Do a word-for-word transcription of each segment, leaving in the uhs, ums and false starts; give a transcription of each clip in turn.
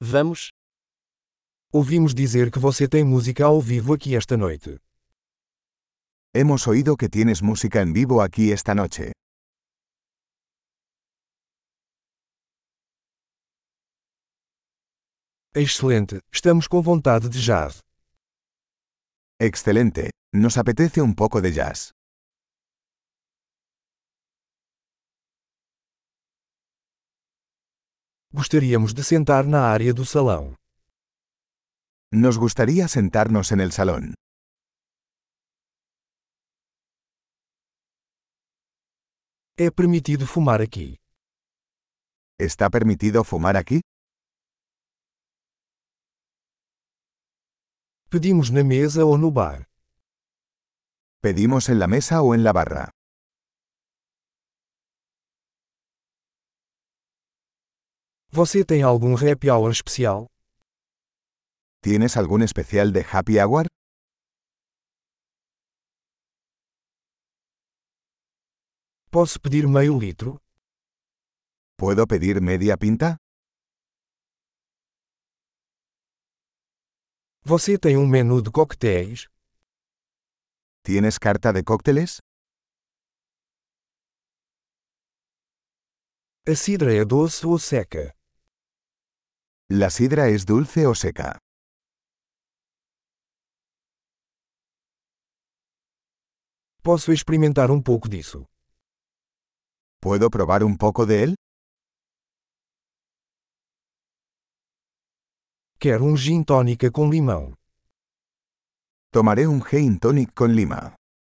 Vamos. Ouvimos dizer que você tem música ao vivo aqui esta noite. Hemos oído que tienes música en vivo aquí esta noche. Excelente, estamos com vontade de jazz. Excelente, nos apetece un poco de jazz. Gostaríamos de sentar na área do salão. Nos gustaría sentarnos en el salón. É permitido fumar aqui. ¿Está permitido fumar aquí? Pedimos na mesa ou no bar. ¿Pedimos en la mesa o en la barra? Você tem algum happy hour especial? ¿Tienes algún especial de happy hour? Posso pedir meio litro? ¿Puedo pedir media pinta? Você tem um menu de coquetéis? ¿Tienes carta de cócteles? A cidra é doce ou seca? ¿La sidra es dulce o seca? Posso experimentar um pouco disso? ¿Puedo probar un poco de él? Quero um gin tônica com limão. Tomaré un gin tonic con lima.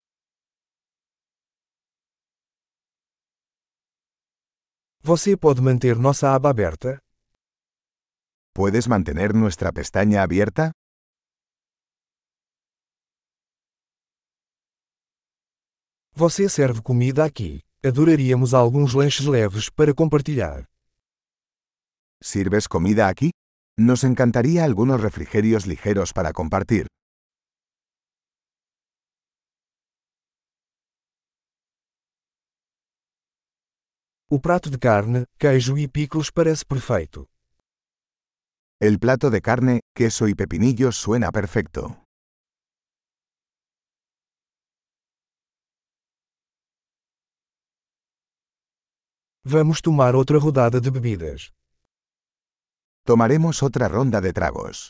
Você pode manter nossa aba aberta? ¿Puedes mantener nuestra pestaña abierta? Você serve comida aqui. Adoraríamos alguns lanches leves para compartilhar. ¿Sirves comida aquí? Nos encantaría algunos refrigerios ligeros para compartir. O prato de carne, queijo e picles parece perfeito. El plato de carne, queso y pepinillos suena perfecto. Vamos tomar outra rodada de bebidas. Tomaremos otra ronda de tragos.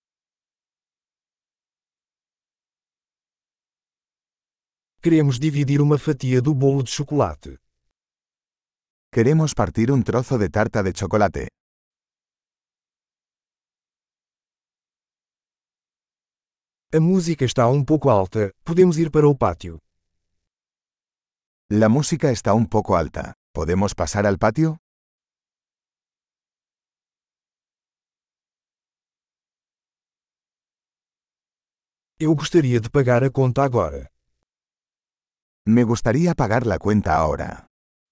Queremos dividir uma fatia do bolo de chocolate. Queremos partir un trozo de tarta de chocolate. A música está um pouco alta, podemos ir para o pátio. La música está un poco alta. ¿Podemos pasar al patio? Eu gostaria de pagar a conta agora. Me gustaría pagar la cuenta ahora.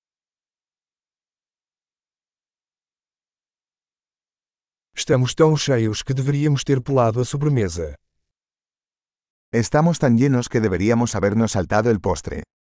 Estamos tão cheios que deveríamos ter pulado a sobremesa. Estamos tan llenos que deberíamos habernos saltado el postre.